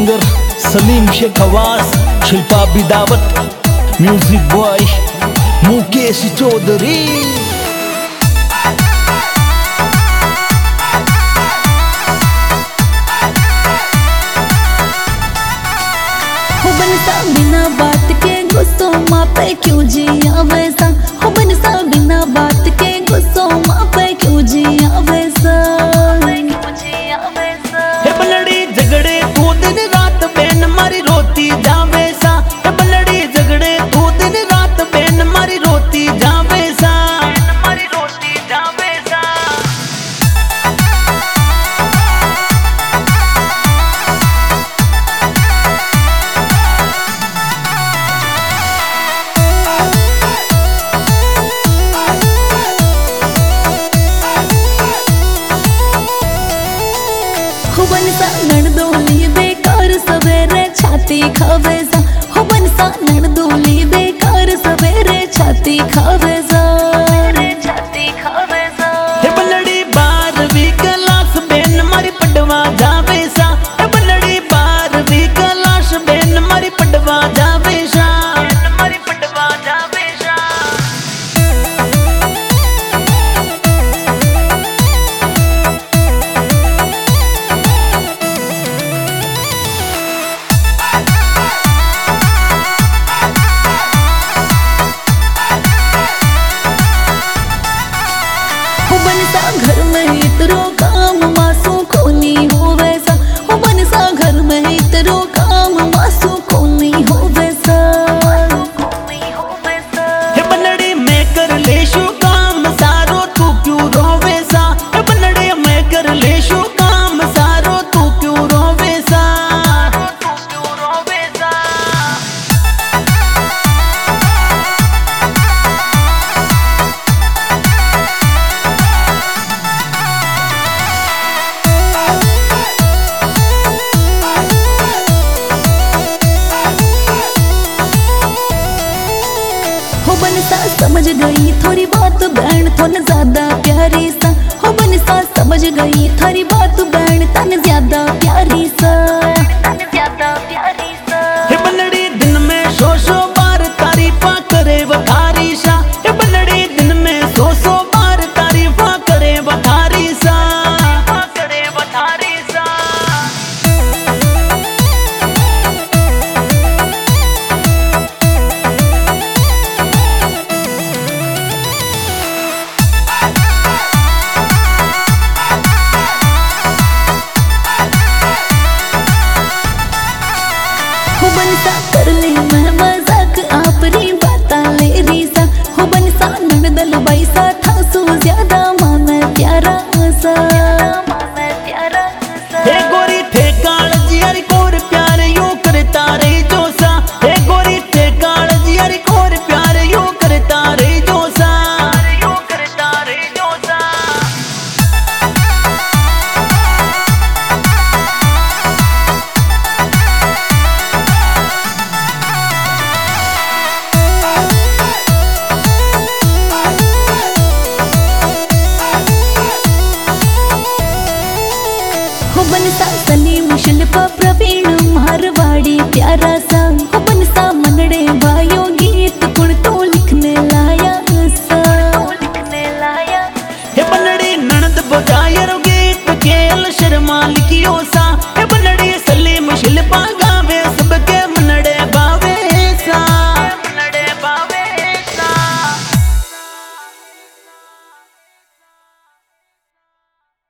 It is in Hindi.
सिंगर सलीम शेख आवाज, शिल्पा बिदावत, म्यूजिक बॉय मुकेश चौधरी। बनसा बिना बात के गुस्सों माँ पे क्यों जिया वैसा, हो बनसा बिना बात के गुस्सों माँ पे क्यों जिया वैसा। हे बलड़ी झगड़े तू दिन रात बेन मारी रोती जा वैसा, हे बलड़ी झगड़े तू दिन रात बेन मारी रोती जा वैसा, मारी रोती जा वैसा। हो बनसा नड़दोली बेकार सवेरे छाती खावे सा, हो बनसा नड़दोली बेकार सवेरे छाती खावे सा, छाती खावे सा। हे बलड़ी 12वीं क्लास बेन मारी पढ़वा जावे सा, हे बलड़ी 12वीं क्लास बेन मारी पढ़वा जावे सा, मारी पढ़वा जावे सा। हो बनसा घर में इतरो काम मासू को नहीं हो वैसा, हो बनसा घर में इतरो काम मासू को नहीं हो वैसा। हे बलड़ी मैं कर लेशु काम सारो तू क्यों रोवे सा, हे बलड़ी मैं कर लेशु काम सारो तू क्यों रोवे सा, तू क्यों रोवे सा। हो बनसा समझ गई थोड़ी बात बहन थोन ज्यादा प्यारी सा, हो बनसा समझ गई थारी बात बहन तन ज्यादा प्यारी सा, ज्यादा प्यारी सा। हे बलड़ी दिन में 100 बार तारीफा करे वखारी सा, हे बलड़ी दिन में 100 बार तारीफा करे वखारी सा, करे वखारी सा। हो बनसा कर ले मैं मजाक आपरी बाता ले रीसा, हो बनसा नड़दल बैसा था सो ज्यादा मन प्यारा सा, हे गोरी थे काल जियारी कोर प्यार यूं करता रे जोसा, हे गोरी थे काल जियारी कोर प्यार यूं करता रे जोसा, यूं करता रे जोसा। हो बनसा सलीम शिल्पा प्रवीण मारवाड़ी प्यारा सा, हो बनसा मनड़े भाइयों गीत